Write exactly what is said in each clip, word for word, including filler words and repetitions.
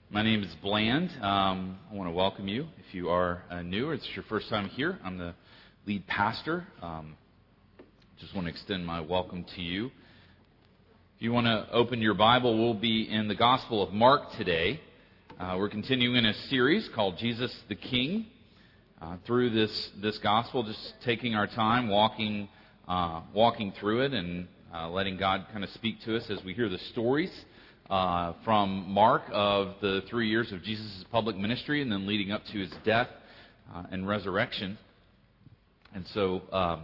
My name is Bland. Um, I want to welcome you. If you are uh, new or it's your first time here, I'm the lead pastor. Um, just want to extend my welcome to you. If you want to open your Bible, we'll be in the Gospel of Mark today. Uh, we're continuing a series called Jesus the King. Uh, through this this Gospel, just taking our time, walking uh, walking through it, and uh, letting God kind of speak to us as we hear the stories Uh, from Mark of the three years of Jesus' public ministry and then leading up to his death uh, and resurrection. And so um,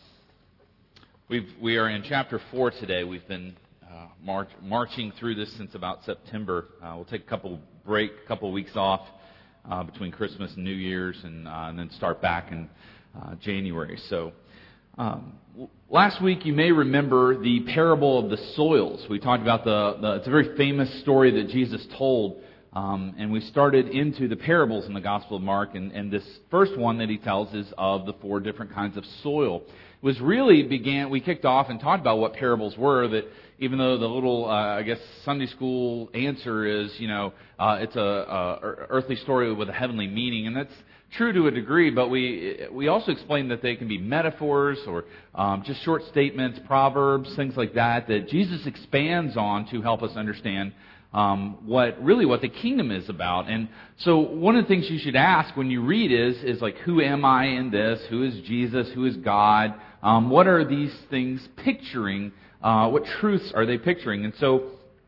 we've, we are in chapter four today. We've been uh, march, marching through this since about September. Uh, we'll take a couple break, a couple weeks off uh, between Christmas and New Year's, and, uh, and then start back in uh, January. So Um, last week, you may remember the parable of the soils. We talked about the, the it's a very famous story that Jesus told, um, and we started into the parables in the Gospel of Mark, and, and this first one that he tells is of the four different kinds of soil. It was really began, we kicked off and talked about what parables were, that even though the little, uh, I guess, Sunday school answer is, you know, uh, it's a, a earthly story with a heavenly meaning, and that's true to a degree, but we we also explain that they can be metaphors or um, just short statements, proverbs, things like that, that Jesus expands on to help us understand um, what really what the kingdom is about. And so one of the things you should ask when you read is, is like, who am I in this? Who is Jesus? Who is God? Um, what are these things picturing? Uh, what truths are they picturing? And so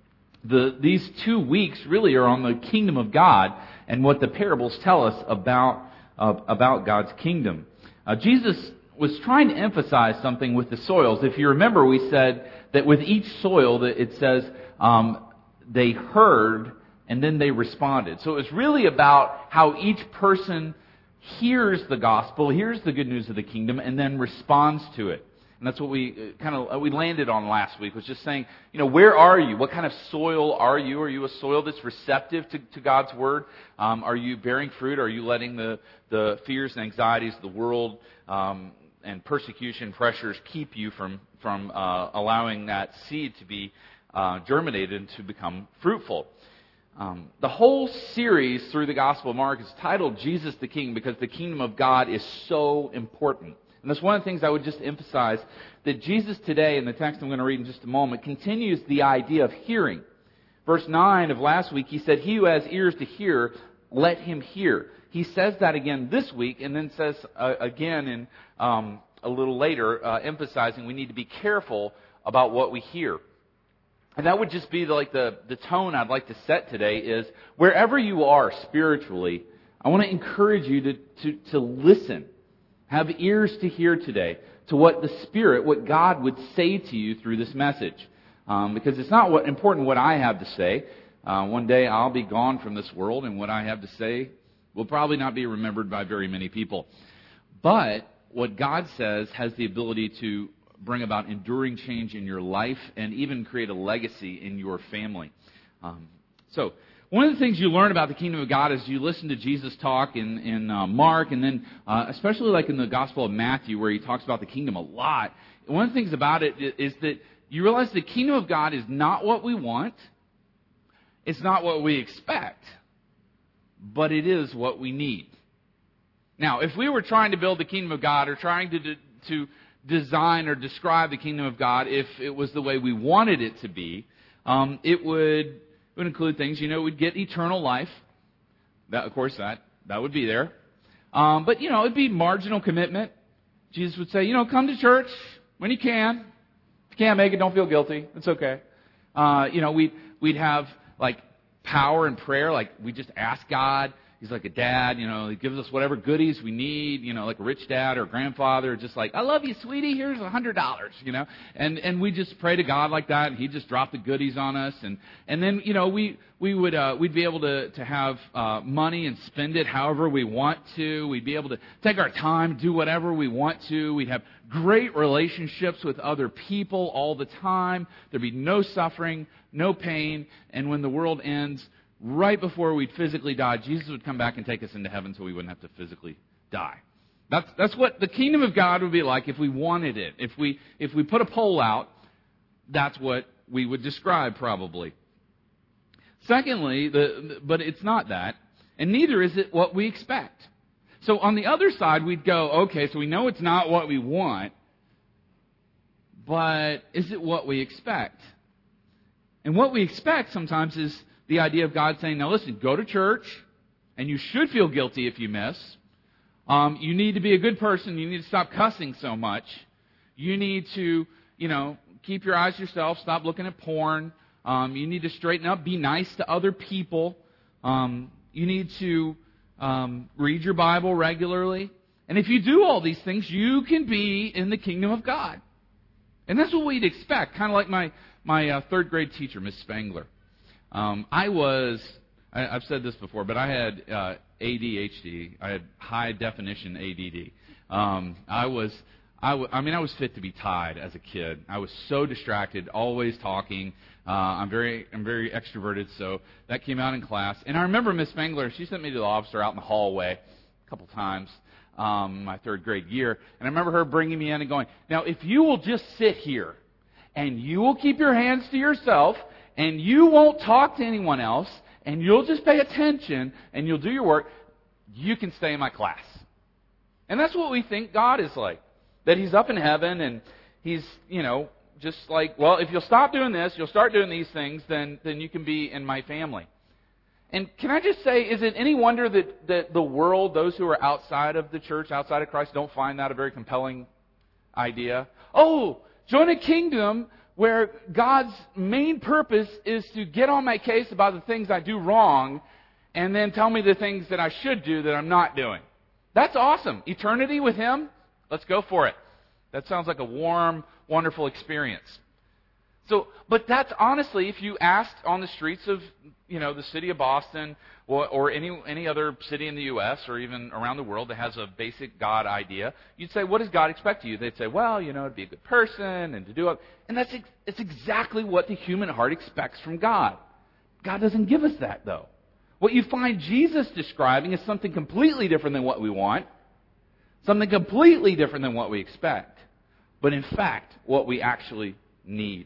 the these two weeks really are on the kingdom of God and what the parables tell us about Uh, about God's kingdom. Uh, Jesus was trying to emphasize something with the soils. If you remember, we said that with each soil, that it says um, they heard and then they responded. So it was really about how each person hears the gospel, hears the good news of the kingdom, and then responds to it. And that's what we kind of we landed on last week, was just saying, you know, where are you? What kind of soil are you? Are you a soil that's receptive to, to God's word? Um, are you bearing fruit? Are you letting the, the fears and anxieties of the world um, and persecution pressures keep you from from uh, allowing that seed to be uh, germinated and to become fruitful? Um, the whole series through the Gospel of Mark is titled Jesus the King, because the kingdom of God is so important. And that's one of the things I would just emphasize, that Jesus today, in the text I'm going to read in just a moment, continues the idea of hearing. Verse nine of last week, he said, "He who has ears to hear, let him hear." He says that again this week, and then says uh, again in um, a little later, uh, emphasizing we need to be careful about what we hear. And that would just be the, like the, the tone I'd like to set today is, wherever you are spiritually, I want to encourage you to, to, to listen. Have ears to hear today to what the Spirit, what God would say to you through this message. Um, because it's not what important what I have to say. Uh, one day I'll be gone from this world, and what I have to say will probably not be remembered by very many people. But what God says has the ability to bring about enduring change in your life and even create a legacy in your family. Um, so... One of the things you learn about the kingdom of God is you listen to Jesus talk in, in uh, Mark, and then uh, especially like in the Gospel of Matthew, where he talks about the kingdom a lot. One of the things about it is that you realize the kingdom of God is not what we want. It's not what we expect. But it is what we need. Now, if we were trying to build the kingdom of God, or trying to, de- to design or describe the kingdom of God, if it was the way we wanted it to be, um, it would... would include things, you know, we'd get eternal life. That, of course, that that would be there. Um, but, you know, it'd be marginal commitment. Jesus would say, you know, come to church when you can. If you can't make it, don't feel guilty. It's okay. Uh, you know, we'd, we'd have, like, power and prayer. Like, we just ask God. He's like a dad, you know, he gives us whatever goodies we need, you know, like a rich dad or a grandfather, just like, I love you, sweetie, here's a hundred dollars, you know, and, and we just pray to God like that, and he'd just drop the goodies on us, and, and then, you know, we, we would, uh, we'd be able to, to have, uh, money and spend it however we want to. We'd be able to take our time, do whatever we want to. We'd have great relationships with other people all the time. There'd be no suffering, no pain, and when the world ends, right before we'd physically die, Jesus would come back and take us into heaven so we wouldn't have to physically die. That's that's what the kingdom of God would be like if we wanted it. If we if we put a poll out, that's what we would describe probably. Secondly, the, but it's not that, and neither is it what we expect. So on the other side, we'd go, okay, so we know it's not what we want, but is it what we expect? And what we expect sometimes is the idea of God saying, now listen, go to church, and you should feel guilty if you miss. Um, you need to be a good person. You need to stop cussing so much. You need to, you know, keep your eyes to yourself. Stop looking at porn. Um, you need to straighten up. Be nice to other people. Um, you need to um, read your Bible regularly. And if you do all these things, you can be in the kingdom of God. And that's what we'd expect. Kind of like my, my uh, third grade teacher, Miss Spangler. Um, I was, I, I've said this before, but I had uh, A D H D. I had high definition A D D. Um, I was, I, w- I mean, I was fit to be tied as a kid. I was so distracted, always talking. Uh, I'm very, I'm very extroverted, so that came out in class. And I remember Miss Spangler. She sent me to the officer out in the hallway a couple times. Um, my third grade year, and I remember her bringing me in and going, now if you will just sit here and you will keep your hands to yourself and you won't talk to anyone else and you'll just pay attention and you'll do your work, you can stay in my class. And that's what we think God is like, that He's up in heaven and He's, you know, just like, well, if you'll stop doing this, you'll start doing these things, then then you can be in my family. And can I just say, is it any wonder that, that the world, those who are outside of the church, outside of Christ, don't find that a very compelling idea? Oh, join a kingdom where God's main purpose is to get on my case about the things I do wrong and then tell me the things that I should do that I'm not doing. That's awesome. Eternity with Him? Let's go for it. That sounds like a warm, wonderful experience. So, but that's honestly, if you asked on the streets of, you know, the city of Boston or, or any any other city in the U S or even around the world that has a basic God idea, you'd say, what does God expect of you? They'd say, well, you know, to be a good person and to do it. And that's ex- it's exactly what the human heart expects from God. God doesn't give us that, though. What you find Jesus describing is something completely different than what we want, something completely different than what we expect, but in fact, what we actually need.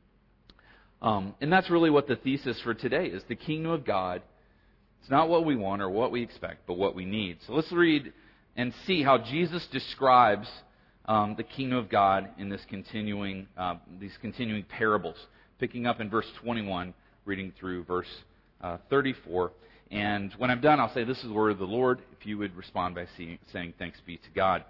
Um, and that's really what the thesis for today is. The kingdom of God, it's not what we want or what we expect, but what we need. So let's read and see how Jesus describes um, the kingdom of God in this continuing, uh, these continuing parables. Picking up in verse twenty-one, reading through verse uh, thirty-four. And when I'm done, I'll say, this is the word of the Lord, if you would respond by see, saying, thanks be to God.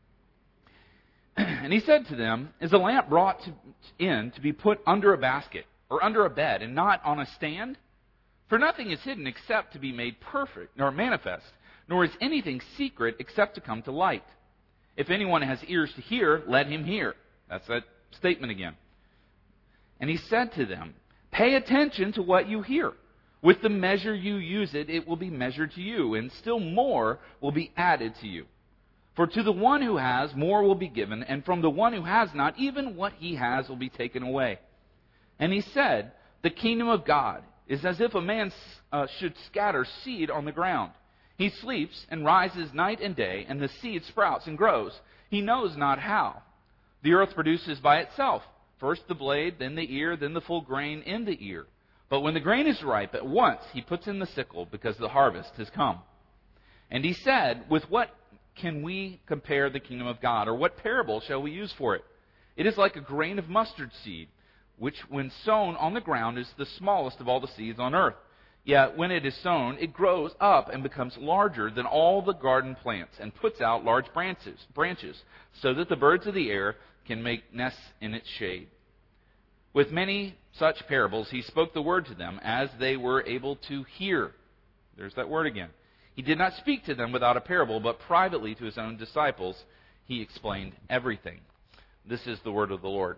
And He said to them, is a lamp brought to, in to be put under a basket, or under a bed, and not on a stand? For nothing is hidden except to be made perfect, nor manifest, nor is anything secret except to come to light. If anyone has ears to hear, let him hear. That's that statement again. And He said to them, pay attention to what you hear. With the measure you use it, it will be measured to you, and still more will be added to you. For to the one who has, more will be given, and from the one who has not, even what he has will be taken away. And He said, the kingdom of God is as if a man uh, should scatter seed on the ground. He sleeps and rises night and day, and the seed sprouts and grows. He knows not how. The earth produces by itself, first the blade, then the ear, then the full grain in the ear. But when the grain is ripe, at once He puts in the sickle, because the harvest has come. And He said, with what can we compare the kingdom of God? Or what parable shall we use for it? It is like a grain of mustard seed, which when sown on the ground is the smallest of all the seeds on earth. Yet when it is sown, it grows up and becomes larger than all the garden plants, and puts out large branches, branches, so that the birds of the air can make nests in its shade. With many such parables He spoke the word to them, as they were able to hear. There's that word again. He did not speak to them without a parable, but privately to His own disciples He explained everything. This is the word of the Lord.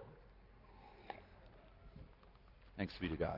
Thanks be to God.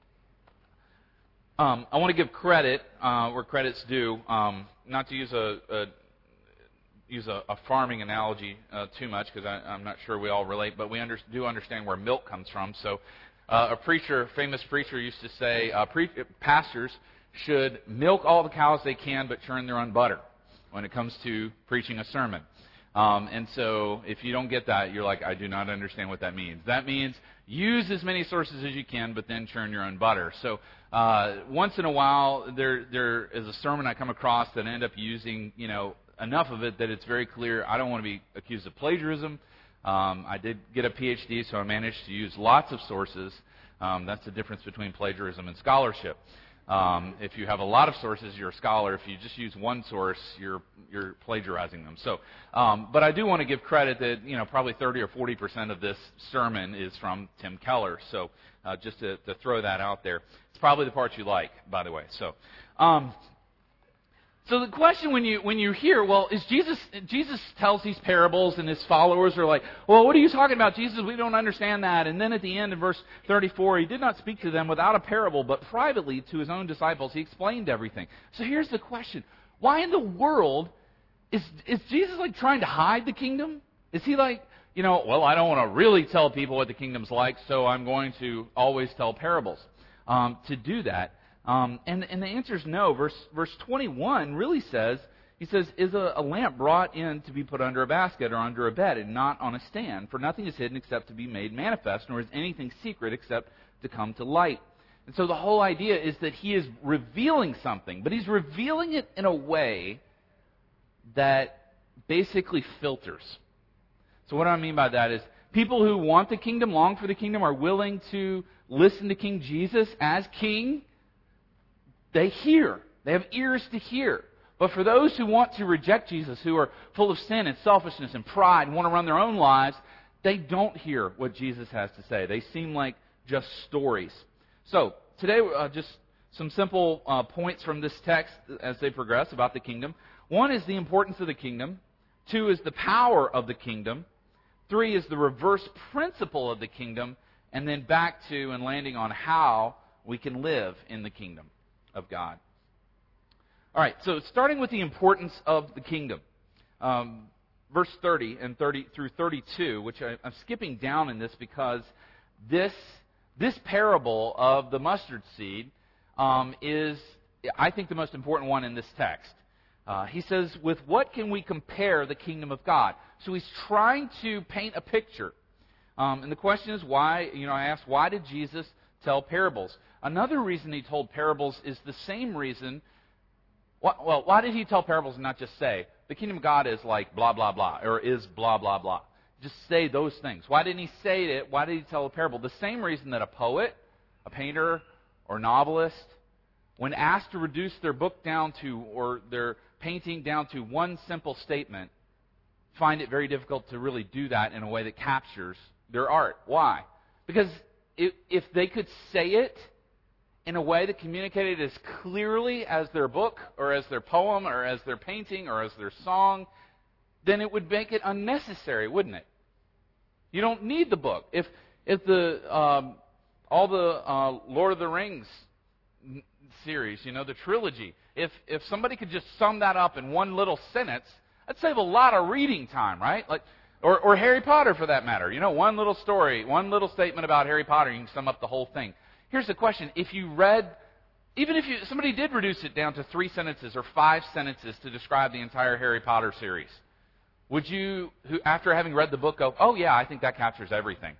Um, I want to give credit uh, where credit's due. Um, not to use a, a use a, a farming analogy uh, too much, because I'm not sure we all relate, but we under, do understand where milk comes from. So, uh, a preacher, famous preacher, used to say, uh, pre- pastors should milk all the cows they can, but churn their own butter when it comes to preaching a sermon. Um, and so if you don't get that, you're like, I do not understand what that means. That means use as many sources as you can, but then churn your own butter. So uh, once in a while, there there is a sermon I come across that I end up using, you know, enough of it that it's very clear I don't want to be accused of plagiarism. Um, I did get a P H D, so I managed to use lots of sources. Um, that's the difference between plagiarism and scholarship. Um, if you have a lot of sources, you're a scholar. If you just use one source, you're you're plagiarizing them. So, um, but I do want to give credit that you know probably thirty or forty percent of this sermon is from Tim Keller. So, uh, just to, to throw that out there, it's probably the part you like, by the way. So. Um, So the question when you when you hear, well, is Jesus Jesus tells these parables and his followers are like, well, what are you talking about, Jesus? We don't understand that. And then at the end in verse thirty-four, he did not speak to them without a parable, but privately to his own disciples he explained everything. So here's the question: why in the world is is Jesus like trying to hide the kingdom? Is he like, you know, well, I don't want to really tell people what the kingdom's like, so I'm going to always tell parables um, to do that? Um, and, and the answer is no. Verse, verse twenty-one really says, he says, is a, a lamp brought in to be put under a basket or under a bed and not on a stand? For nothing is hidden except to be made manifest, nor is anything secret except to come to light. And so the whole idea is that he is revealing something, but he's revealing it in a way that basically filters. So what I mean by that is people who want the kingdom, long for the kingdom, are willing to listen to King Jesus as king. They hear. They have ears to hear. But for those who want to reject Jesus, who are full of sin and selfishness and pride and want to run their own lives, they don't hear what Jesus has to say. They seem like just stories. So, today, uh, just some simple uh, points from this text as they progress about the kingdom. One is the importance of the kingdom. Two is the power of the kingdom. Three is the reverse principle of the kingdom. And then back to and landing on how we can live in the kingdom of God. All right, so starting with the importance of the kingdom. Um, verse thirty and thirty through thirty-two, which I, I'm skipping down in this because this this parable of the mustard seed um, is, I think, the most important one in this text. Uh, he says, with what can we compare the kingdom of God? So he's trying to paint a picture. Um, and the question is why, you know, I asked, why did Jesus tell parables? Another reason he told parables is the same reason. Well, why did he tell parables and not just say, the kingdom of God is like blah, blah, blah, or is blah, blah, blah? Just say those things. Why didn't he say it? Why did he tell a parable? The same reason that a poet, a painter, or novelist, when asked to reduce their book down to, or their painting down to one simple statement, find it very difficult to really do that in a way that captures their art. Why? Because if, if they could say it in a way that communicated as clearly as their book, or as their poem, or as their painting, or as their song, then it would make it unnecessary, wouldn't it? You don't need the book. If if the um, all the uh, Lord of the Rings series, you know, the trilogy, if if somebody could just sum that up in one little sentence, that'd save a lot of reading time, right? Like, or or Harry Potter for that matter. You know, one little story, one little statement about Harry Potter, you can sum up the whole thing. Here's the question. If you read, even if you somebody did reduce it down to three sentences or five sentences to describe the entire Harry Potter series, would you, who, after having read the book, go, oh yeah, I think that captures everything?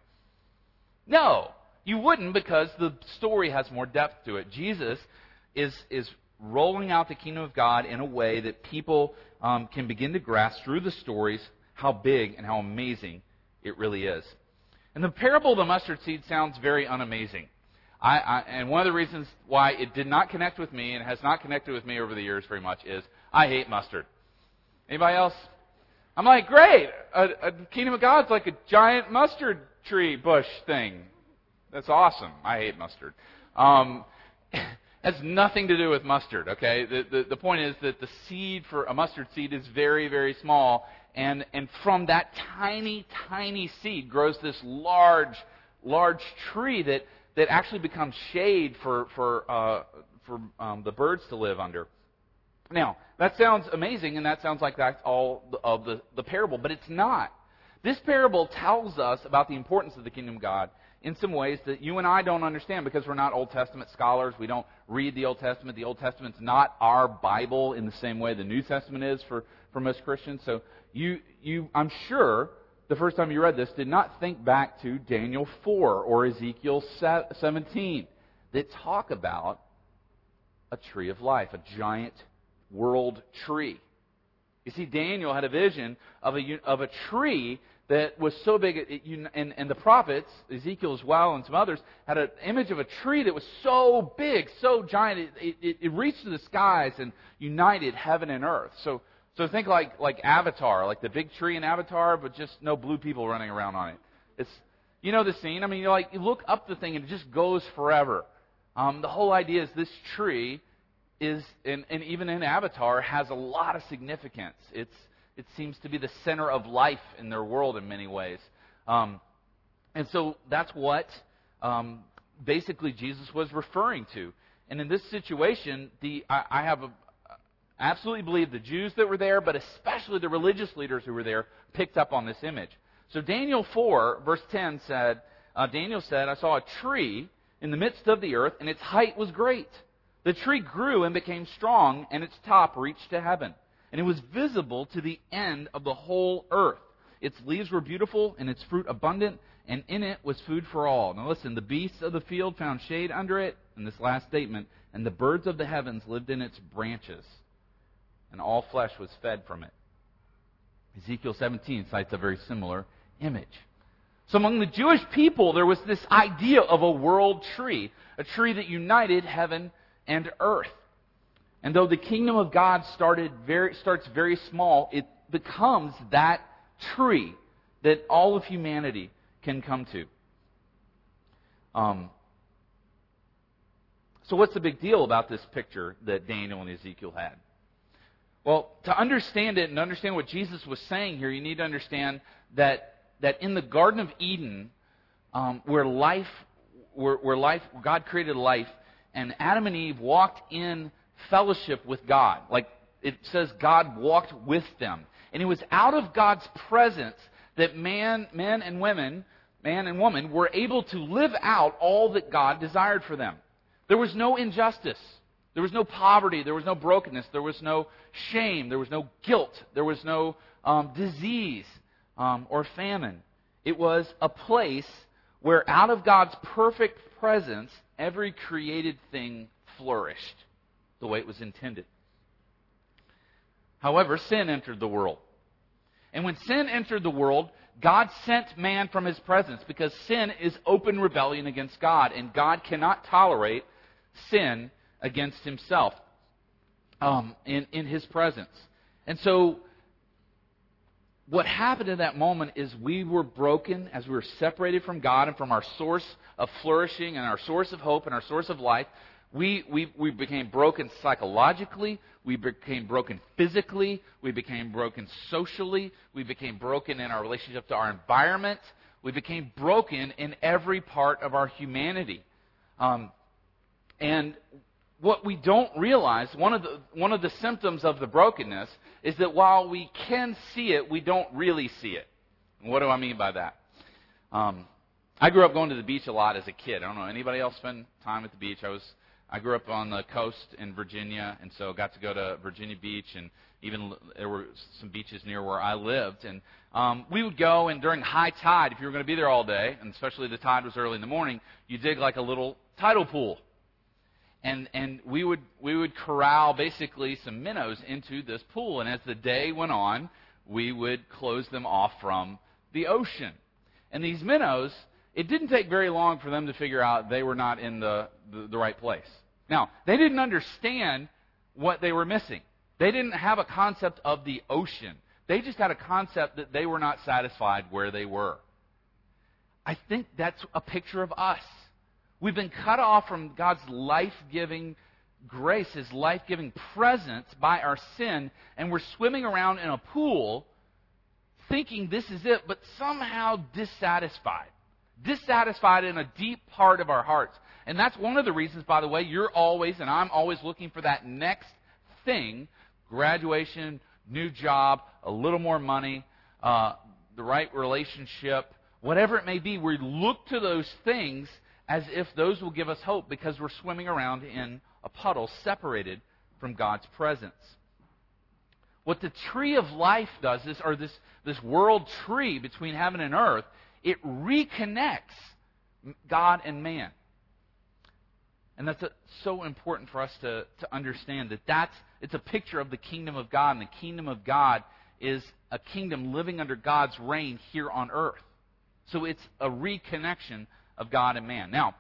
No, you wouldn't, because the story has more depth to it. Jesus is is rolling out the kingdom of God in a way that people um, can begin to grasp through the stories how big and how amazing it really is. And the parable of the mustard seed sounds very unamazing. I, I, and one of the reasons why it did not connect with me and has not connected with me over the years very much is I hate mustard. Anybody else? I'm like, great, a, a kingdom of God's like a giant mustard tree bush thing. That's awesome. I hate mustard. Um, has nothing to do with mustard, okay? The, the, the point is that the seed for a mustard seed is very, very small, and, and from that tiny, tiny seed grows this large, large tree that that actually becomes shade for for uh, for um, the birds to live under. Now, that sounds amazing, and that sounds like that's all of the, the parable, but it's not. This parable tells us about the importance of the kingdom of God in some ways that you and I don't understand because we're not Old Testament scholars. We don't read the Old Testament. The Old Testament's not our Bible in the same way the New Testament is for, for most Christians. So you, you, I'm sure the first time you read this did not think back to Daniel four or Ezekiel seventeen that talk about a tree of life, a giant world tree. You see, Daniel had a vision of a, of a tree that was so big, it, it, and, and the prophets, Ezekiel as well and some others, had an image of a tree that was so big, so giant, it, it, it reached to the skies and united heaven and earth. So so think like, like Avatar, like the big tree in Avatar, but just no blue people running around on it. It's, you know the scene? I mean, you like you look up the thing and it just goes forever. Um, the whole idea is this tree is, and, and even in Avatar, has a lot of significance. It's It seems to be the center of life in their world in many ways. Um, and so that's what um, basically Jesus was referring to. And in this situation, the I, I have a, absolutely believe the Jews that were there, but especially the religious leaders who were there, picked up on this image. So Daniel four, verse ten said, uh, Daniel said, I saw a tree in the midst of the earth, and its height was great. The tree grew and became strong, and its top reached to heaven. And it was visible to the end of the whole earth. Its leaves were beautiful, and its fruit abundant, and in it was food for all. Now listen, the beasts of the field found shade under it, in this last statement, and the birds of the heavens lived in its branches, and all flesh was fed from it. Ezekiel seventeen cites a very similar image. So among the Jewish people, there was this idea of a world tree, a tree that united heaven and earth. And though the kingdom of God started very, starts very small, it becomes that tree that all of humanity can come to. Um, so what's the big deal about this picture that Daniel and Ezekiel had? Well, to understand it and understand what Jesus was saying here, you need to understand that that in the Garden of Eden, um, where life, where, where life, God created life, and Adam and Eve walked in fellowship with God. Like it says, God walked with them. And it was out of God's presence that man, men and women, man and woman, were able to live out all that God desired for them. There was no injustice. There was no poverty. There was no brokenness. There was no shame. There was no guilt. There was no um, disease um, or famine. It was a place where out of God's perfect presence, every created thing flourished the way it was intended. However, sin entered the world. And when sin entered the world, God sent man from His presence because sin is open rebellion against God, and God cannot tolerate sin against Himself um, in, in His presence. And so what happened in that moment is we were broken as we were separated from God and from our source of flourishing and our source of hope and our source of life. We, we, we became broken psychologically. We became broken physically. We became broken socially. We became broken in our relationship to our environment. We became broken in every part of our humanity. Um, and what we don't realize, one of the one of the symptoms of the brokenness is that while we can see it, we don't really see it. And what do I mean by that? Um, I grew up going to the beach a lot as a kid. I don't know, anybody else spend time at the beach? I was I grew up on the coast in Virginia, and so got to go to Virginia Beach, and even there were some beaches near where I lived. And um, we would go, and during high tide, if you were going to be there all day, and especially the tide was early in the morning, you dig like a little tidal pool. And and we would we would corral basically some minnows into this pool, and as the day went on, we would close them off from the ocean. And these minnows, it didn't take very long for them to figure out they were not in the, the, the right place. Now, they didn't understand what they were missing. They didn't have a concept of the ocean. They just had a concept that they were not satisfied where they were. I think that's a picture of us. We've been cut off from God's life-giving grace, His life-giving presence by our sin, and we're swimming around in a pool thinking this is it, but somehow dissatisfied. Dissatisfied in a deep part of our hearts. And that's one of the reasons, by the way, you're always, and I'm always looking for that next thing, graduation, new job, a little more money, uh, the right relationship, whatever it may be, we look to those things as if those will give us hope because we're swimming around in a puddle separated from God's presence. What the tree of life does is, or this, this world tree between heaven and earth, it reconnects God and man. And that's a, so important for us to, to understand that that's, it's a picture of the kingdom of God, and the kingdom of God is a kingdom living under God's reign here on earth. So it's a reconnection of God and man. Now,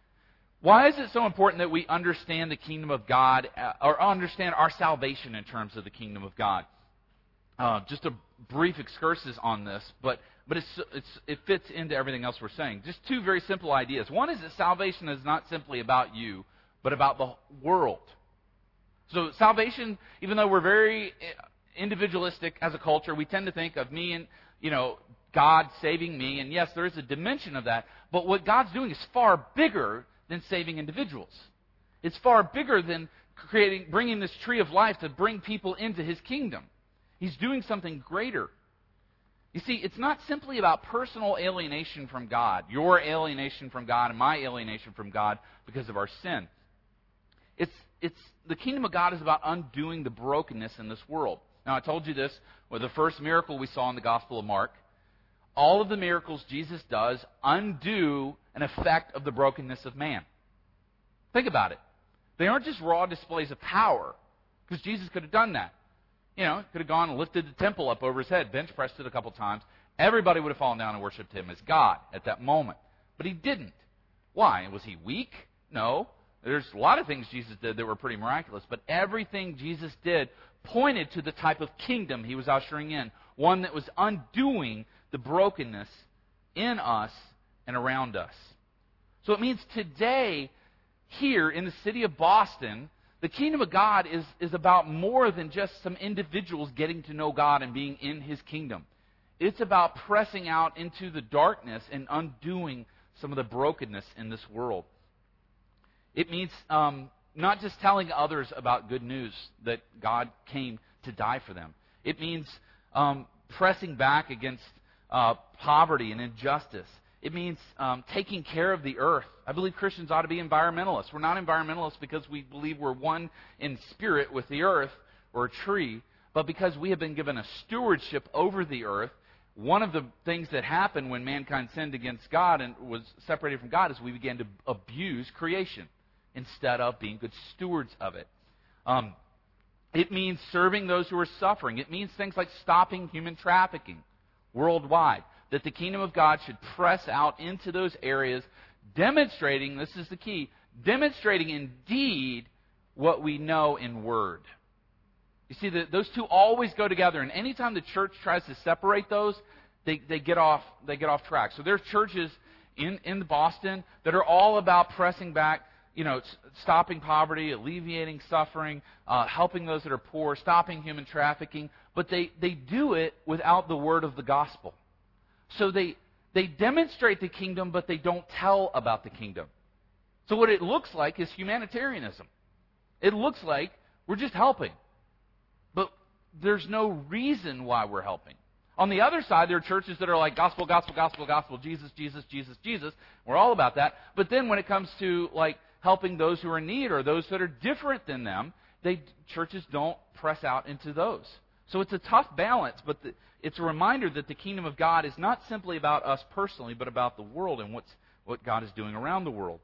why is it so important that we understand the kingdom of God, uh, or understand our salvation in terms of the kingdom of God? Uh, just a brief excursus on this, but but it's, it's, it fits into everything else we're saying. Just two very simple ideas. One is that salvation is not simply about you, but about the world. So salvation, even though we're very individualistic as a culture, we tend to think of me and, you know, God saving me, and yes, there is a dimension of that, but what God's doing is far bigger than saving individuals. It's far bigger than creating, bringing this tree of life to bring people into His kingdom. He's doing something greater. You see, it's not simply about personal alienation from God, your alienation from God and my alienation from God because of our sin. It's, it's, the kingdom of God is about undoing the brokenness in this world. Now, I told you this with the first miracle we saw in the Gospel of Mark. All of the miracles Jesus does undo an effect of the brokenness of man. Think about it. They aren't just raw displays of power, because Jesus could have done that. You know, could have gone and lifted the temple up over his head, bench pressed it a couple times. Everybody would have fallen down and worshipped him as God at that moment. But he didn't. Why? Was he weak? No. There's a lot of things Jesus did that were pretty miraculous, but everything Jesus did pointed to the type of kingdom he was ushering in, one that was undoing the brokenness in us and around us. So it means today, here in the city of Boston, the kingdom of God is, is about more than just some individuals getting to know God and being in His kingdom. It's about pressing out into the darkness and undoing some of the brokenness in this world. It means um, not just telling others about good news that God came to die for them. It means um, pressing back against uh, poverty and injustice. It means um, taking care of the earth. I believe Christians ought to be environmentalists. We're not environmentalists because we believe we're one in spirit with the earth or a tree, but because we have been given a stewardship over the earth. One of the things that happened when mankind sinned against God and was separated from God is we began to abuse creation instead of being good stewards of it. Um, it means serving those who are suffering. It means things like stopping human trafficking worldwide. That the kingdom of God should press out into those areas, demonstrating, this is the key, demonstrating indeed what we know in word. You see, the, those two always go together, and anytime the church tries to separate those, they, they get off they get off track. So there's churches in, in Boston that are all about pressing back, you know, stopping poverty, alleviating suffering, uh, helping those that are poor, stopping human trafficking, but they, they do it without the word of the gospel. So they they demonstrate the kingdom, but they don't tell about the kingdom. So what it looks like is humanitarianism. It looks like we're just helping. But there's no reason why we're helping. On the other side, there are churches that are like gospel, gospel, gospel, gospel, Jesus, Jesus, Jesus, Jesus. We're all about that. But then when it comes to like helping those who are in need or those that are different than them, they churches don't press out into those. So it's a tough balance, but the, it's a reminder that the kingdom of God is not simply about us personally, but about the world and what's, what God is doing around the world.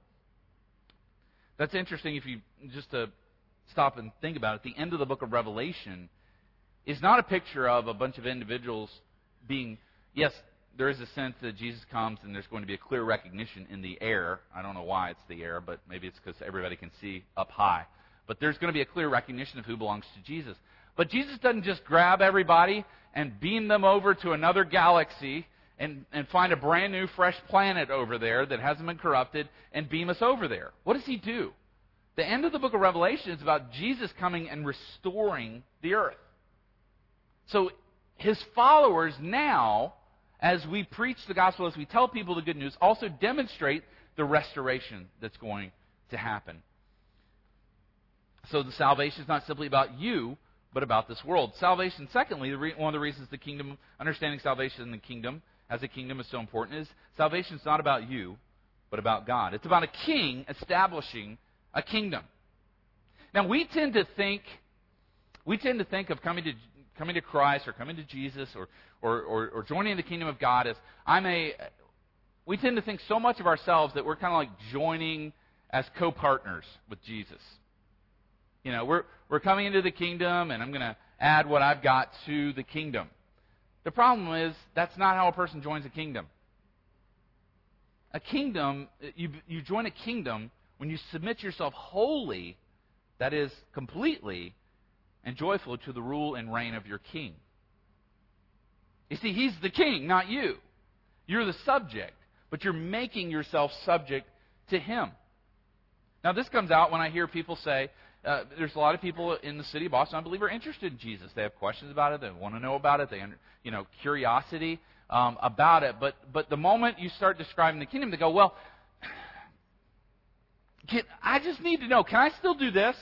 That's interesting if you, just to stop and think about it, the end of the book of Revelation is not a picture of a bunch of individuals being, yes, there is a sense that Jesus comes and there's going to be a clear recognition in the air. I don't know why it's the air, but maybe it's because everybody can see up high. But there's going to be a clear recognition of who belongs to Jesus. But Jesus doesn't just grab everybody and beam them over to another galaxy and, and find a brand new, fresh planet over there that hasn't been corrupted and beam us over there. What does He do? The end of the book of Revelation is about Jesus coming and restoring the earth. So His followers now, as we preach the gospel, as we tell people the good news, also demonstrate the restoration that's going to happen. So the salvation is not simply about you, but about this world. Salvation, secondly, the re- one of the reasons the kingdom, understanding salvation in the kingdom has a kingdom is so important is salvation is not about you, but about God. It's about a king establishing a kingdom. Now, we tend to think, we tend to think of coming to coming to Christ or coming to Jesus or or, or, or joining the kingdom of God as I'm a. We tend to think so much of ourselves that we're kind of like joining as co-partners with Jesus. You know, we're we're coming into the kingdom, and I'm going to add what I've got to the kingdom. The problem is that's not how a person joins a kingdom. A kingdom, you you join a kingdom when you submit yourself wholly, that is, completely and joyfully to the rule and reign of your king. You see, he's the king, not you. You're the subject, but you're making yourself subject to him. Now, this comes out when I hear people say, uh, there's a lot of people in the city of Boston, I believe, are interested in Jesus. They have questions about it. They want to know about it. They, you know, curiosity um, about it. But but the moment you start describing the kingdom, they go, well, can, I just need to know, can I still do this?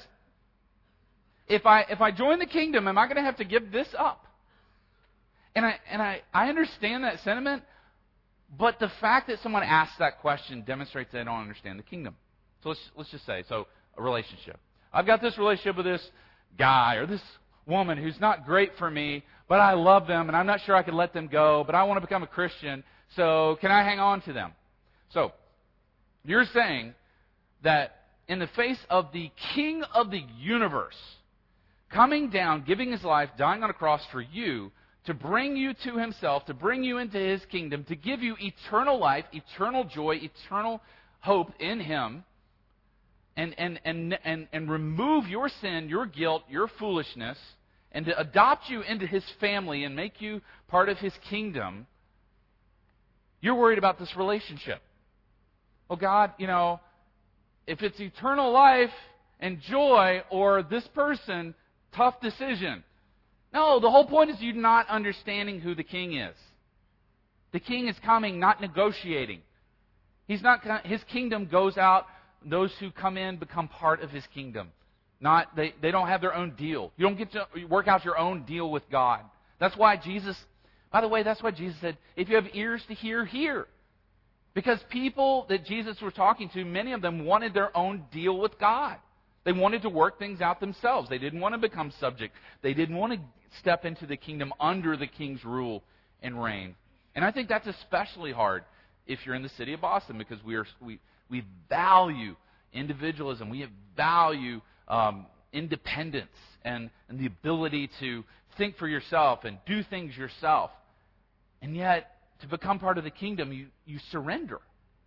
If I if I join the kingdom, am I going to have to give this up? And I and I, I understand that sentiment, but the fact that someone asks that question demonstrates they don't understand the kingdom. So let's let's just say, so a relationship. I've got this relationship with this guy or this woman who's not great for me, but I love them and I'm not sure I can let them go, but I want to become a Christian, so can I hang on to them? So you're saying that in the face of the King of the universe coming down, giving his life, dying on a cross for you, to bring you to himself, to bring you into his kingdom, to give you eternal life, eternal joy, eternal hope in him, and and and and, and remove your sin, your guilt, your foolishness, and to adopt you into his family and make you part of his kingdom, you're worried about this relationship. Well, God, you know, if it's eternal life and joy or this person, tough decision. No, the whole point is you not understanding who the king is. The king is coming, not negotiating. He's not. His kingdom goes out. Those who come in become part of his kingdom. Not they, they don't have their own deal. You don't get to work out your own deal with God. That's why Jesus, by the way, that's why Jesus said, if you have ears to hear, hear. Because people that Jesus was talking to, many of them wanted their own deal with God. They wanted to work things out themselves. They didn't want to become subject. They didn't want to step into the kingdom under the king's rule and reign. And I think that's especially hard if you're in the city of Boston, because we are we we value individualism. We value um, independence and, and the ability to think for yourself and do things yourself. And yet, to become part of the kingdom, you, you surrender.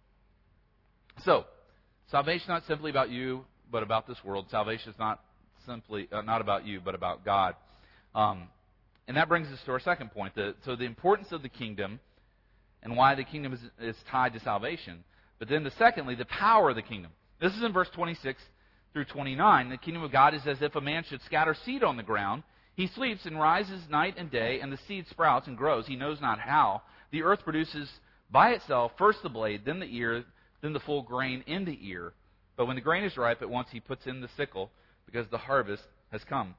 So, salvation is not simply about you, but about this world. Salvation is not simply uh, not about you, but about God. Um, and that brings us to our second point. The, so the importance of the kingdom and why the kingdom is, is tied to salvation. But then, the secondly, the power of the kingdom. This is in verse twenty-six through twenty-nine. The kingdom of God is as if a man should scatter seed on the ground. He sleeps and rises night and day, and the seed sprouts and grows. He knows not how. The earth produces by itself first the blade, then the ear, then the full grain in the ear. But when the grain is ripe, at once he puts in the sickle, because the harvest has come.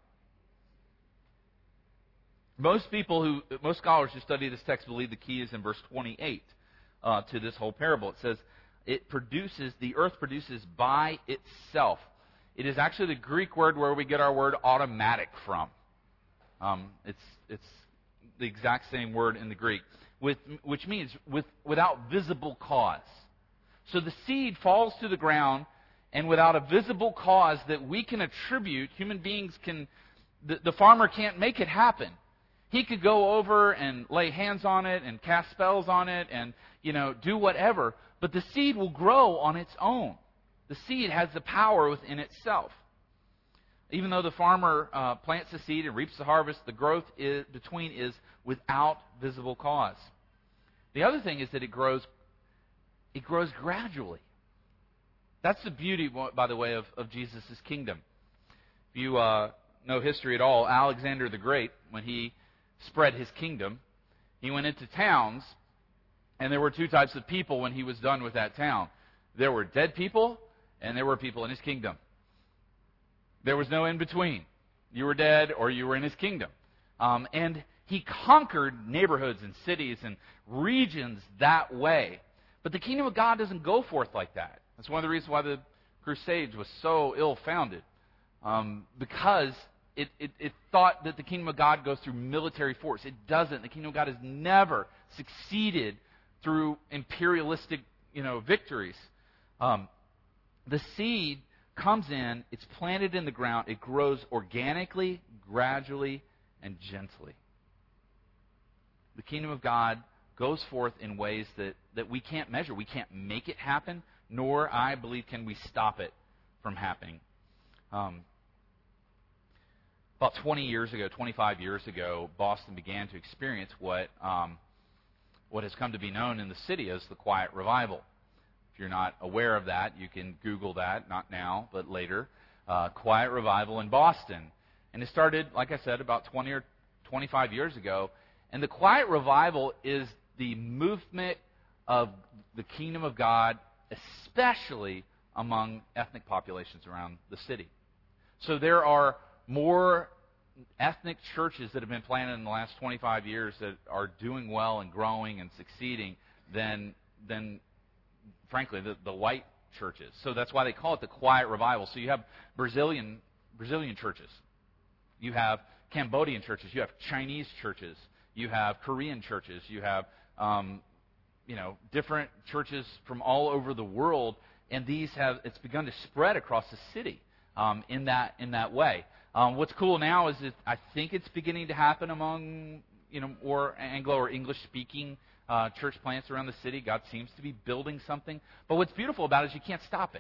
Most people who, most scholars who study this text believe the key is in verse twenty-eight uh, to this whole parable. It says, it produces, the earth produces by itself. It is actually the Greek word where we get our word automatic from. Um, it's it's the exact same word in the Greek, with, which means with without visible cause. So the seed falls to the ground, and without a visible cause that we can attribute, human beings can, the, the farmer can't make it happen. He could go over and lay hands on it and cast spells on it and, you know, do whatever, but the seed will grow on its own. The seed has the power within itself. Even though the farmer uh, plants the seed and reaps the harvest, the growth is, between is without visible cause. The other thing is that it grows, it grows gradually. That's the beauty, by the way, of, of Jesus' kingdom. If you uh, know history at all, Alexander the Great, when he spread his kingdom, he went into towns, and there were two types of people when he was done with that town. There were dead people, and there were people in his kingdom. There was no in-between. You were dead or you were in his kingdom. Um, and He conquered neighborhoods and cities and regions that way. But the kingdom of God doesn't go forth like that. That's one of the reasons why the Crusades was so ill-founded. Um, because it, it, it thought that the kingdom of God goes through military force. It doesn't. The kingdom of God has never succeeded through imperialistic, you know, victories. Um, the seed comes in, it's planted in the ground, it grows organically, gradually, and gently. The kingdom of God goes forth in ways that, that we can't measure. We can't make it happen, nor, I believe, can we stop it from happening. Um, about twenty years ago, twenty-five years ago, Boston began to experience what um, what has come to be known in the city as the Quiet Revival. If you're not aware of that, you can Google that, not now, but later. Uh, Quiet Revival in Boston. And it started, like I said, about twenty or twenty-five years ago. And the Quiet Revival is the movement of the kingdom of God, especially among ethnic populations around the city. So there are more ethnic churches that have been planted in the last twenty-five years that are doing well and growing and succeeding than, than frankly, the, the white churches. So that's why they call it the Quiet Revival. So you have Brazilian Brazilian churches. You have Cambodian churches. You have Chinese churches. You have Korean churches. You have, um, you know, different churches from all over the world, and these have it's begun to spread across the city um, in that in that way. Um, what's cool now is that I think it's beginning to happen among, you know, more Anglo or English-speaking uh, church plants around the city. God seems to be building something. But what's beautiful about it is you can't stop it.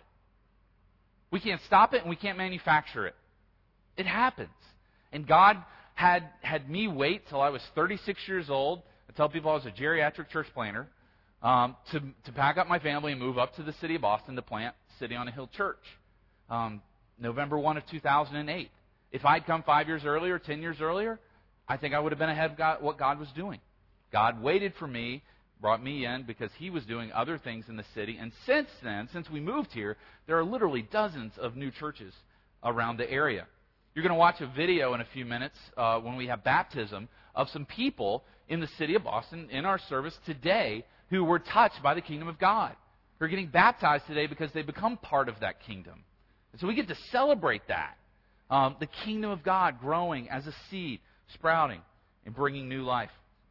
We can't stop it, and we can't manufacture it. It happens. And God had had me wait till I was thirty-six years old. I tell people I was a geriatric church planter um, to to pack up my family and move up to the city of Boston to plant City on a Hill Church. Um, November first of two thousand eight. If I'd come five years earlier, ten years earlier, I think I would have been ahead of God, what God was doing. God waited for me, brought me in because He was doing other things in the city. And since then, since we moved here, there are literally dozens of new churches around the area. You're going to watch a video in a few minutes uh, when we have baptism of some people in the city of Boston in our service today who were touched by the kingdom of God, who are getting baptized today because they become part of that kingdom. And so we get to celebrate that. Um, the kingdom of God growing as a seed, sprouting, and bringing new life.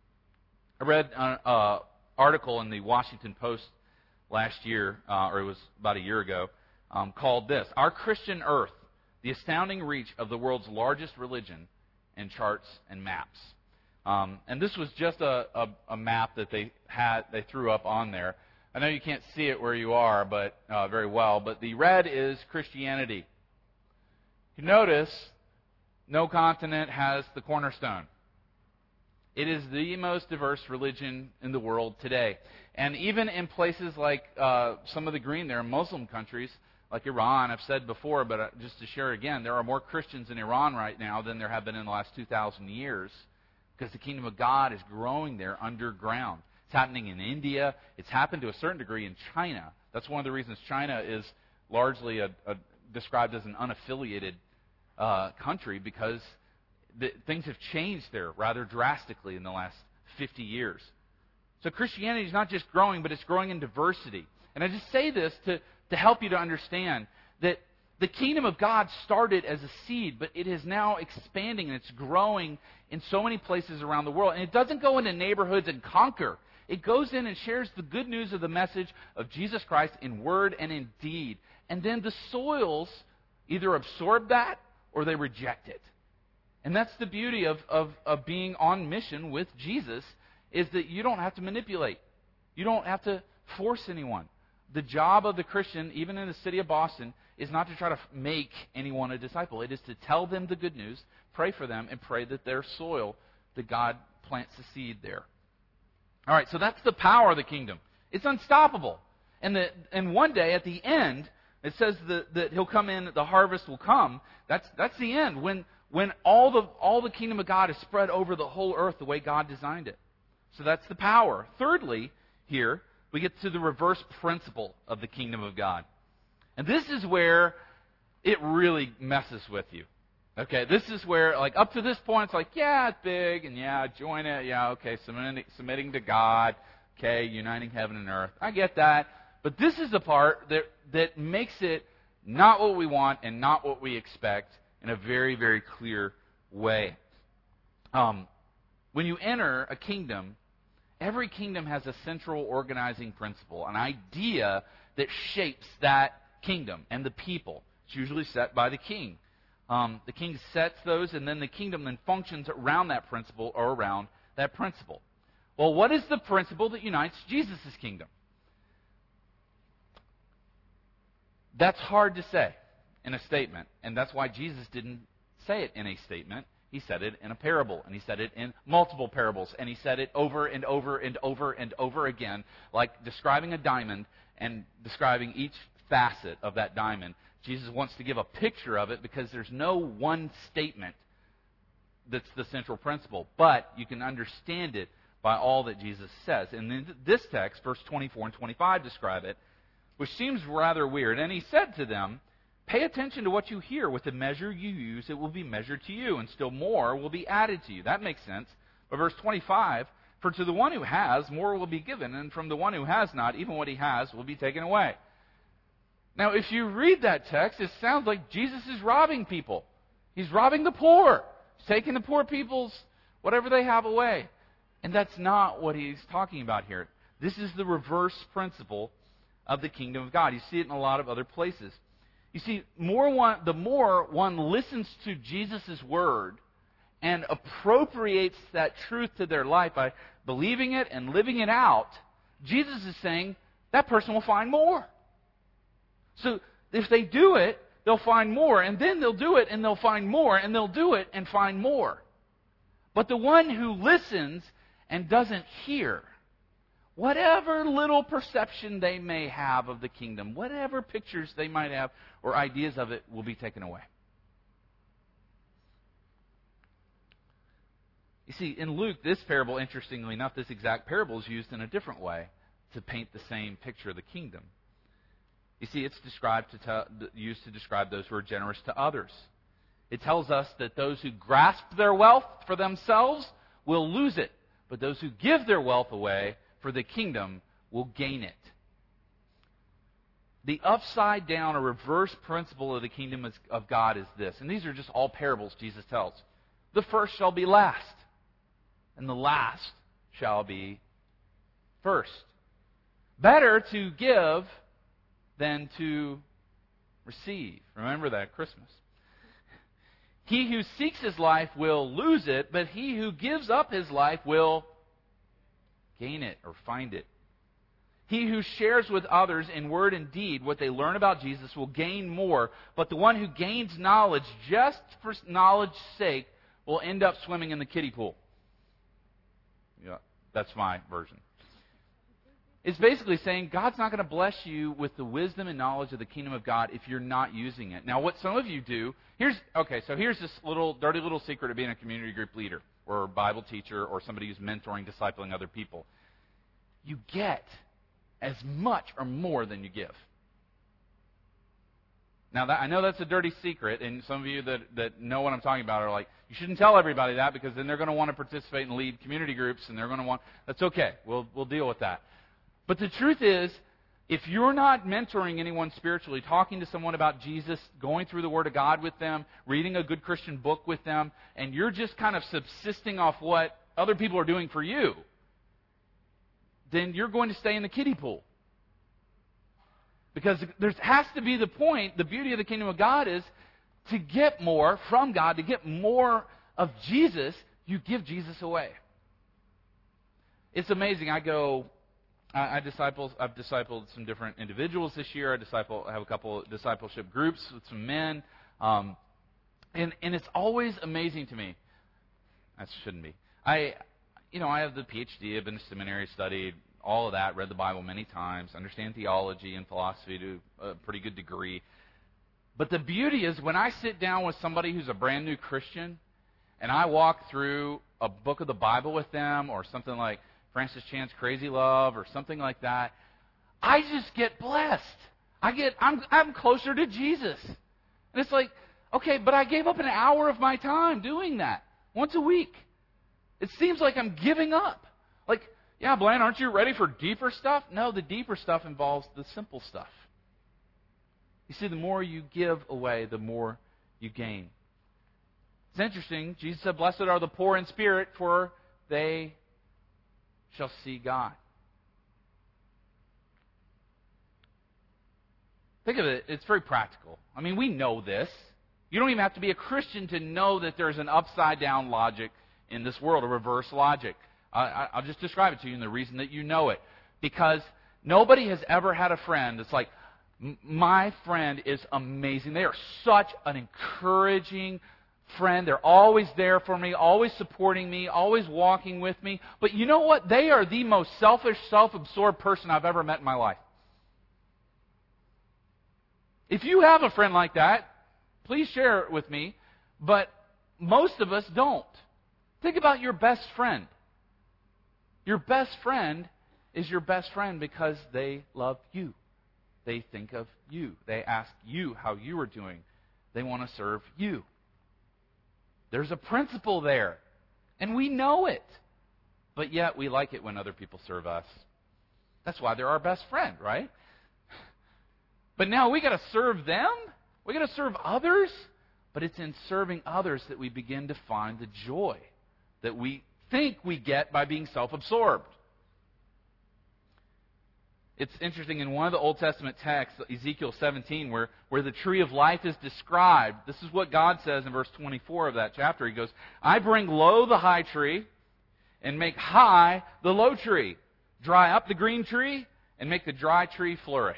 I read an uh, article in the Washington Post last year, uh, or it was about a year ago, um, called this, Our Christian Earth, the Astounding Reach of the World's Largest Religion in Charts and Maps. Um, and this was just a, a, a map that they had, they threw up on there. I know you can't see it where you are, but uh, very well, but the red is Christianity. You notice no continent has the cornerstone. It is the most diverse religion in the world today. And even in places like uh, some of the green there, Muslim countries like Iran, I've said before, but uh, just to share again, there are more Christians in Iran right now than there have been in the last two thousand years because the kingdom of God is growing there underground. It's happening in India. It's happened to a certain degree in China. That's one of the reasons China is largely a, a described as an unaffiliated uh, country because the, things have changed there rather drastically in the last fifty years. So Christianity is not just growing, but it's growing in diversity. And I just say this to, to help you to understand that the kingdom of God started as a seed, but it is now expanding and it's growing in so many places around the world. And it doesn't go into neighborhoods and conquer. It goes in and shares the good news of the message of Jesus Christ in word and in deed. And then the soils either absorb that or they reject it. And that's the beauty of, of, of being on mission with Jesus, is that you don't have to manipulate. You don't have to force anyone. The job of the Christian, even in the city of Boston, is not to try to make anyone a disciple. It is to tell them the good news, pray for them, and pray that their soil, that God plants the seed there. All right, so that's the power of the kingdom. It's unstoppable. And, the, and one day, at the end, it says that, that He'll come in, the harvest will come. That's, that's the end, when, when all the, all the kingdom of God is spread over the whole earth the way God designed it. So that's the power. Thirdly, here, we get to the reverse principle of the kingdom of God. And this is where it really messes with you. Okay, this is where, like, up to this point, it's like, yeah, it's big, and yeah, join it, yeah, okay, submitting, submitting to God, okay, uniting heaven and earth. I get that. But this is the part that that makes it not what we want and not what we expect in a very, very clear way. Um, when you enter a kingdom, every kingdom has a central organizing principle, an idea that shapes that kingdom and the people. It's usually set by the king. Um, the king sets those, and then the kingdom then functions around that principle or around that principle. Well, what is the principle that unites Jesus' kingdom? That's hard to say in a statement, and that's why Jesus didn't say it in a statement. He said it in a parable, and he said it in multiple parables, and he said it over and over and over and over again, like describing a diamond and describing each facet of that diamond. Jesus wants to give a picture of it because there's no one statement that's the central principle, but you can understand it by all that Jesus says. And in this text, verse twenty-four and twenty-five describe it, which seems rather weird. And he said to them, "Pay attention to what you hear. With the measure you use, it will be measured to you, and still more will be added to you." That makes sense. But verse twenty-five, "For to the one who has, more will be given, and from the one who has not, even what he has will be taken away." Now, if you read that text, it sounds like Jesus is robbing people. He's robbing the poor. He's taking the poor people's whatever they have away. And that's not what he's talking about here. This is the reverse principle of the kingdom of God. You see it in a lot of other places. You see, more one, the more one listens to Jesus' word and appropriates that truth to their life by believing it and living it out, Jesus is saying that person will find more. So if they do it, they'll find more, and then they'll do it and they'll find more, and they'll do it and find more. But the one who listens and doesn't hear, whatever little perception they may have of the kingdom, whatever pictures they might have or ideas of it, will be taken away. You see, in Luke, this parable, interestingly enough, this exact parable is used in a different way to paint the same picture of the kingdom. You see, it's described to tell, used to describe those who are generous to others. It tells us that those who grasp their wealth for themselves will lose it, but those who give their wealth away for the kingdom will gain it. The upside down or reverse principle of the kingdom of God is this, and these are just all parables Jesus tells. The first shall be last, and the last shall be first. Better to give than to receive. Remember that at Christmas. He who seeks his life will lose it, but he who gives up his life will gain it or find it. He who shares with others in word and deed what they learn about Jesus will gain more, but the one who gains knowledge just for knowledge's sake will end up swimming in the kiddie pool. Yeah, that's my version. It's basically saying God's not going to bless you with the wisdom and knowledge of the kingdom of God if you're not using it. Now, what some of you do, here's, okay, so here's this little, dirty little secret of being a community group leader or a Bible teacher or somebody who's mentoring, discipling other people. You get as much or more than you give. Now, that, I know that's a dirty secret, and some of you that, that know what I'm talking about are like, you shouldn't tell everybody that because then they're going to want to participate and lead community groups, and they're going to want, that's okay. We'll, we'll deal with that. But the truth is, if you're not mentoring anyone spiritually, talking to someone about Jesus, going through the Word of God with them, reading a good Christian book with them, and you're just kind of subsisting off what other people are doing for you, then you're going to stay in the kiddie pool. Because there has to be the point, the beauty of the kingdom of God is to get more from God, to get more of Jesus, you give Jesus away. It's amazing. I go... I, I disciple, I've discipled some different individuals this year. I disciple, I have a couple of discipleship groups with some men. Um, and, and it's always amazing to me. That shouldn't be. I, you know, I have the P H D. I've been to seminary, studied all of that, read the Bible many times, understand theology and philosophy to a pretty good degree. But the beauty is when I sit down with somebody who's a brand new Christian and I walk through a book of the Bible with them or something like Francis Chan's Crazy Love or something like that, I just get blessed. I get, I'm, I'm closer to Jesus. And it's like, Okay, but I gave up an hour of my time doing that once a week. It seems like I'm giving up. Like, yeah, Blaine, aren't you ready for deeper stuff? No, the deeper stuff involves the simple stuff. You see, the more you give away, the more you gain. It's interesting. Jesus said, "Blessed are the poor in spirit, for they shall see God." Think of it. It's very practical. I mean, we know this. You don't even have to be a Christian to know that there's an upside-down logic in this world, a reverse logic. I, I'll just describe it to you, and the reason that you know it. Because nobody has ever had a friend that's like, my friend is amazing. They are such an encouraging friend. They're always there for me, always supporting me, always walking with me. But you know what? They are the most selfish, self-absorbed person I've ever met in my life. If you have a friend like that, please share it with me. But most of us don't. Think about your best friend. Your best friend is your best friend because they love you. They think of you. They ask you how you are doing. They want to serve you. There's a principle there. And we know it. But yet we like it when other people serve us. That's why they're our best friend, right? But now we got to serve them. We got to serve others. But it's in serving others that we begin to find the joy that we think we get by being self-absorbed. It's interesting, in one of the Old Testament texts, Ezekiel seventeen, where, where the tree of life is described, this is what God says in verse twenty-four of that chapter. He goes, "I bring low the high tree and make high the low tree. Dry up the green tree and make the dry tree flourish."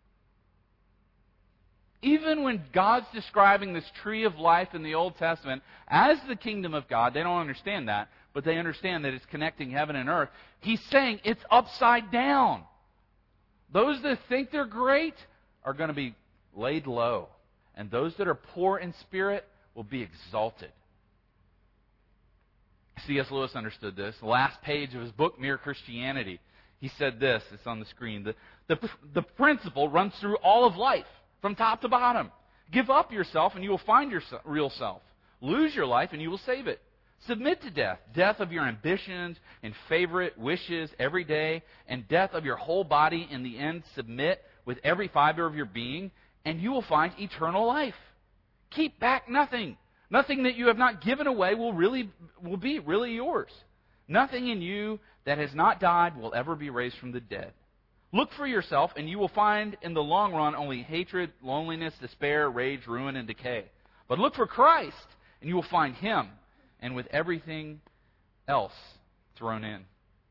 Even when God's describing this tree of life in the Old Testament as the kingdom of God, they don't understand that, but they understand that it's connecting heaven and earth. He's saying it's upside down. Those that think they're great are going to be laid low. And those that are poor in spirit will be exalted. C S Lewis understood this. The last page of his book, Mere Christianity, he said this. It's on the screen. The, the, the principle runs through all of life, from top to bottom. Give up yourself and you will find your real self. Lose your life and you will save it. Submit to death, death of your ambitions and favorite wishes every day, and death of your whole body. In the end, submit with every fiber of your being, and you will find eternal life. Keep back nothing. Nothing that you have not given away will really will be really yours. Nothing in you that has not died will ever be raised from the dead. Look for yourself, and you will find in the long run only hatred, loneliness, despair, rage, ruin, and decay. But look for Christ, and you will find Him, and with everything else thrown in.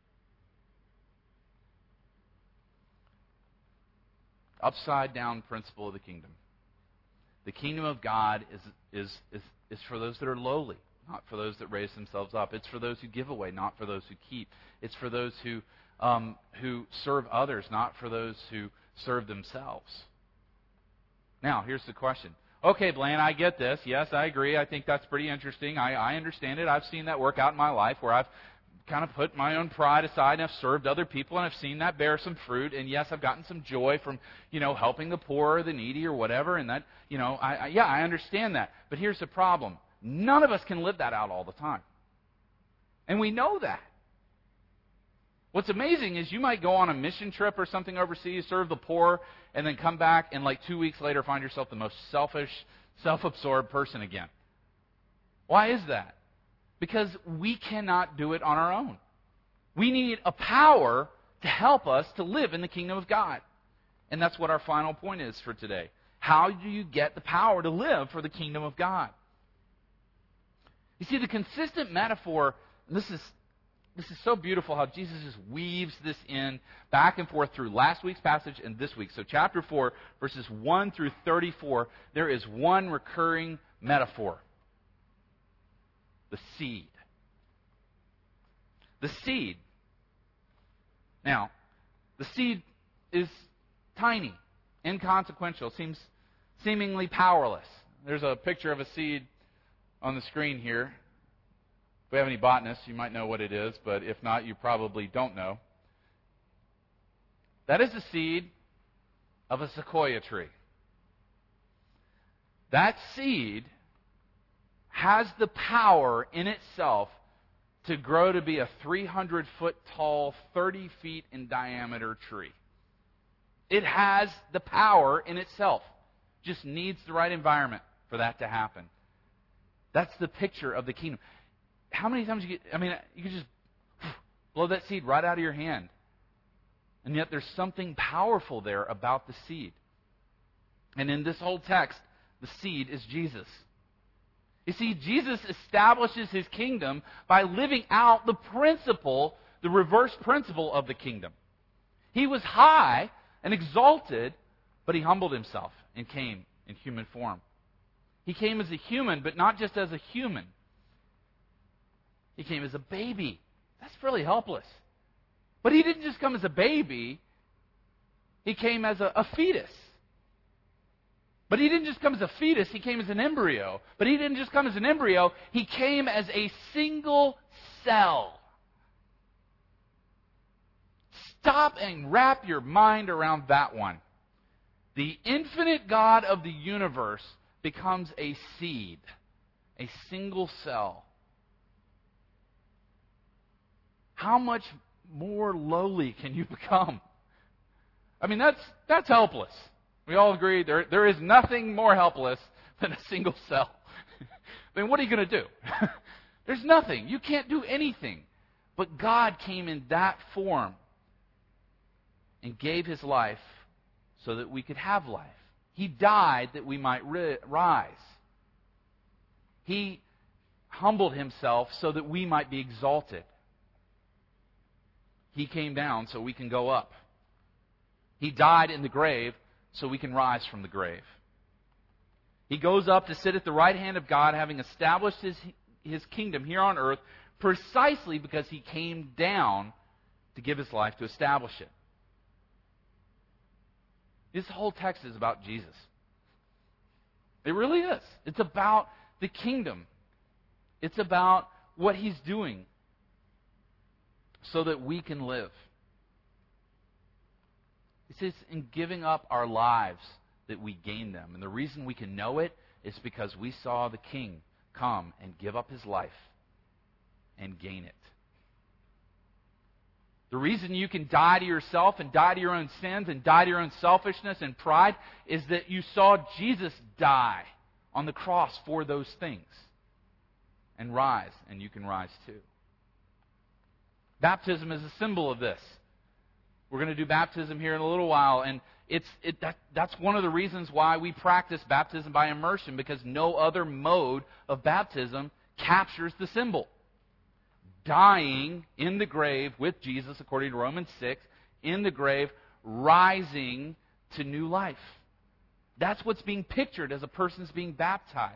Upside down principle of the kingdom. The kingdom of God is, is, is, is for those that are lowly, not for those that raise themselves up. It's for those who give away, not for those who keep. It's for those who um, who serve others, not for those who serve themselves. Now, here's the question. Okay, Blaine, I get this. Yes, I agree. I think that's pretty interesting. I, I understand it. I've seen that work out in my life where I've kind of put my own pride aside and I've served other people and I've seen that bear some fruit. And yes, I've gotten some joy from, you know, helping the poor or the needy or whatever. And that, you know, I, I, yeah, I understand that. But here's the problem. None of us can live that out all the time. And we know that. What's amazing is you might go on a mission trip or something overseas, serve the poor, and then come back and like two weeks later find yourself the most selfish, self-absorbed person again. Why is that? Because we cannot do it on our own. We need a power to help us to live in the kingdom of God. And that's what our final point is for today. How do you get the power to live for the kingdom of God? You see, the consistent metaphor, and this is This is so beautiful how Jesus just weaves this in back and forth through last week's passage and this week. So chapter four, verses one through thirty-four, there is one recurring metaphor. The seed. The seed. Now, the seed is tiny, inconsequential, seems seemingly powerless. There's a picture of a seed on the screen here. If we have any botanists, you might know what it is, but if not, you probably don't know. That is the seed of a sequoia tree. that seed has the power in itself to grow to be a three hundred foot tall, thirty feet in diameter tree. It has the power in itself. Just needs the right environment for that to happen. That's the picture of the kingdom. How many times you get, I mean, you can just blow that seed right out of your hand. And yet there's something powerful there about the seed. And in this whole text, the seed is Jesus. You see, Jesus establishes his kingdom by living out the principle, the reverse principle of the kingdom. He was high and exalted, but he humbled himself and came in human form. He came as a human, but not just as a human. He came as a baby. That's really helpless. But he didn't just come as a baby. He came as a, a fetus. But he didn't just come as a fetus, he came as an embryo. But he didn't just come as an embryo, he came as a single cell. Stop and wrap your mind around that one. The infinite God of the universe becomes a seed, a single cell. How much more lowly can you become? I mean, that's that's helpless. We all agree there there is nothing more helpless than a single cell. I mean, what are you going to do? There's nothing. You can't do anything. But God came in that form and gave his life so that we could have life. He died that we might ri- rise. He humbled himself so that we might be exalted. He came down so we can go up. He died in the grave so we can rise from the grave. He goes up to sit at the right hand of God, having established his, his kingdom here on earth, precisely because he came down to give his life to establish it. This whole text is about Jesus. It really is. It's about the kingdom. It's about what he's doing so that we can live. It says in giving up our lives that we gain them. And the reason we can know it is because we saw the King come and give up his life and gain it. The reason you can die to yourself and die to your own sins and die to your own selfishness and pride is that you saw Jesus die on the cross for those things and rise, and you can rise too. Baptism is a symbol of this. We're going to do baptism here in a little while, and it's it, that, that's one of the reasons why we practice baptism by immersion, because no other mode of baptism captures the symbol. Dying in the grave with Jesus, according to Romans six, in the grave, rising to new life. That's what's being pictured as a person's being baptized.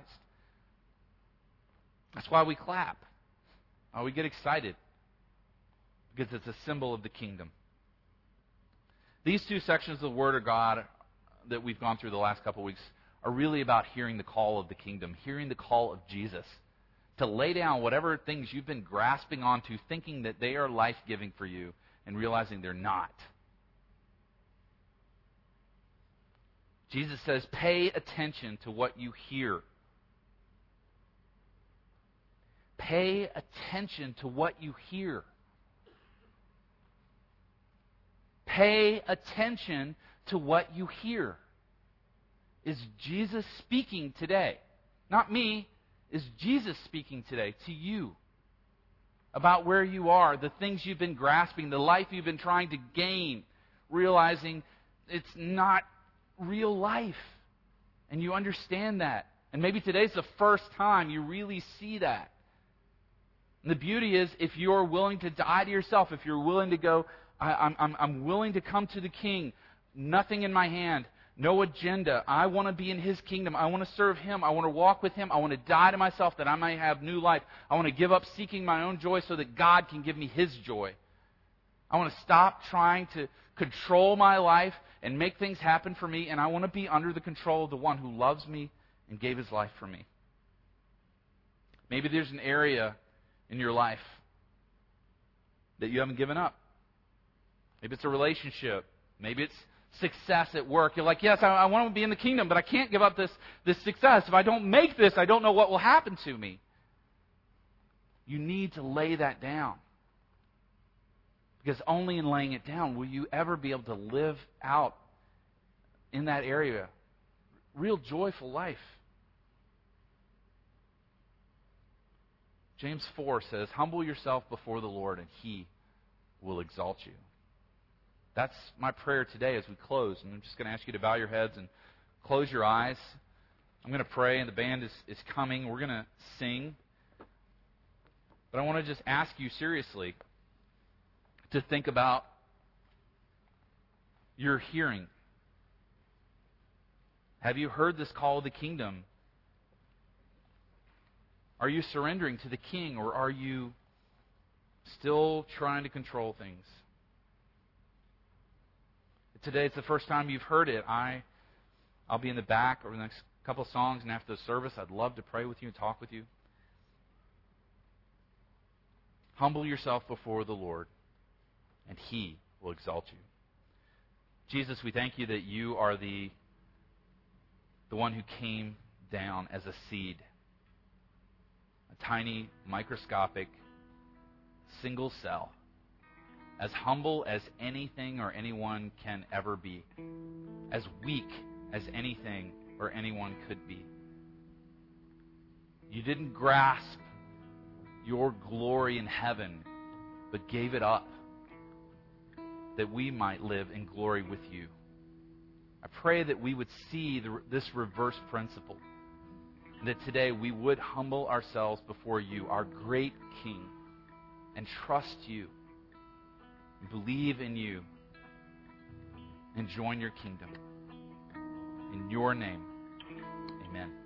That's why we clap. Why we get excited. Because it's a symbol of the kingdom. These two sections of the Word of God that we've gone through the last couple of weeks are really about hearing the call of the kingdom, hearing the call of Jesus, to lay down whatever things you've been grasping onto, thinking that they are life-giving for you, and realizing they're not. Jesus says, pay attention to what you hear. Pay attention to what you hear. Pay attention to what you hear. Is Jesus speaking today? Not me. Is Jesus speaking today to you about where you are, the things you've been grasping, the life you've been trying to gain, realizing it's not real life, and you understand that. And maybe today's the first time you really see that. And the beauty is, if you're willing to die to yourself, if you're willing to go, I, I'm, I'm, I'm willing to come to the King, nothing in my hand, no agenda. I want to be in his kingdom. I want to serve him. I want to walk with him. I want to die to myself that I might have new life. I want to give up seeking my own joy so that God can give me his joy. I want to stop trying to control my life and make things happen for me, and I want to be under the control of the one who loves me and gave his life for me. Maybe there's an area in your life that you haven't given up. Maybe it's a relationship. Maybe it's success at work. You're like, yes, I, I want to be in the kingdom, but I can't give up this, this success. If I don't make this, I don't know what will happen to me. You need to lay that down. Because only in laying it down will you ever be able to live out in that area real joyful life. James four says, humble yourself before the Lord and He will exalt you. That's my prayer today as we close. And I'm just going to ask you to bow your heads and close your eyes. I'm going to pray, and the band is, is coming. We're going to sing. But I want to just ask you seriously to think about your hearing. Have you heard this call of the kingdom? Are you surrendering to the King, or are you still trying to control things? Today it's the first time you've heard it. I, I'll be in the back over the next couple of songs, and after the service, I'd love to pray with you and talk with you. Humble yourself before the Lord, and He will exalt you. Jesus, we thank you that you are the, the one who came down as a seed, a tiny, microscopic, single cell, as humble as anything or anyone can ever be, as weak as anything or anyone could be. You didn't grasp your glory in heaven, but gave it up that we might live in glory with you. I pray that we would see the, this reverse principle, and that today we would humble ourselves before you, our great King, and trust you, and believe in you, and join your kingdom. In your name, amen.